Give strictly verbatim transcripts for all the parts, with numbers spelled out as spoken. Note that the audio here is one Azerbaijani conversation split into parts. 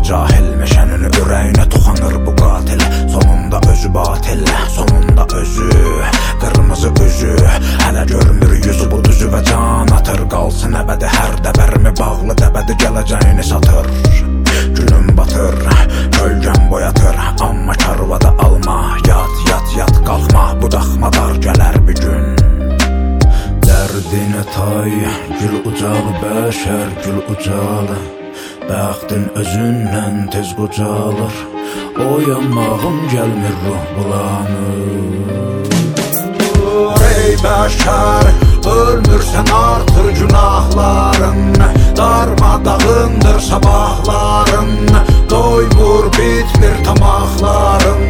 cahil meşənini ürəyinə tuxanır bu qatil. Sonunda özü batil, sonunda özü qırmızı üzü, hələ görmür yüzü bu düzü və can atır. Qalsın əbədi hər dəbərimi bağlı dəbədi gələcəyini satır. Günüm batır, kölgəm boyatır, amma karvada alma. Yat, yat, yat, qalxma, bu daxma dar gələr bir gün. Dərdinə tay, gül ucalı bəşər, gül ucalı. Bəxtin özündən tez qocalır, oyanmağım gəlmir ruh bulanır. Ey bəşər, ölmürsən artır günahların, darmadağındır sabahların, doymur bitmir tamahların.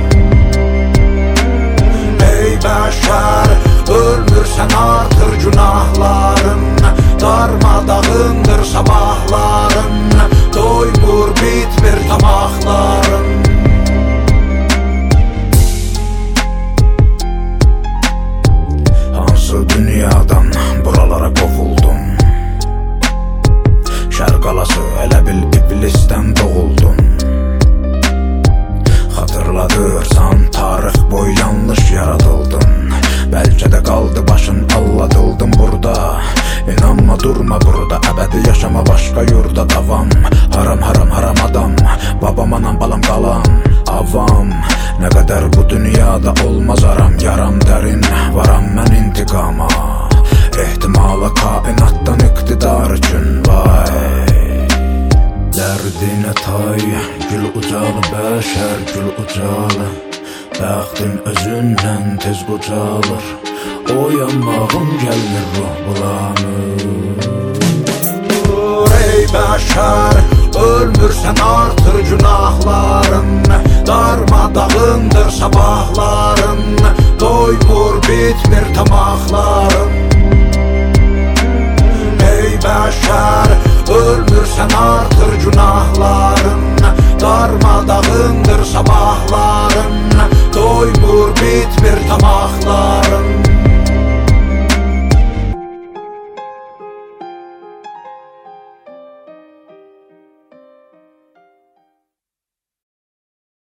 Ey bəşər, ölmürsən artır günahların, darmadağındır sabahların, doymur bitmir tamahların. Hansı dünyadan buralara qovuldum, şərqalası elə bil iblisdən doğuldum. Xatırladırsan tarix boyu yanlış yaradıldın, bəlkə də qaldı başın alladıldım burada. İnanma durma burada, əbədi yaşama başqa yurda davam. Haram haram haram adam, babam anam balam qalam avam. Nə qədər bu dünyada olmaz aram, yaram dərin, varam mən intiqama. Ehtimala kainatdan iqtidar üçün vay. Dərdinə tay, gül ucalı bəşər, gül ucalı. Bəxtin özündən tez qocalır, oyanmağım gəlmir ruh bulanır. Ey bəşər,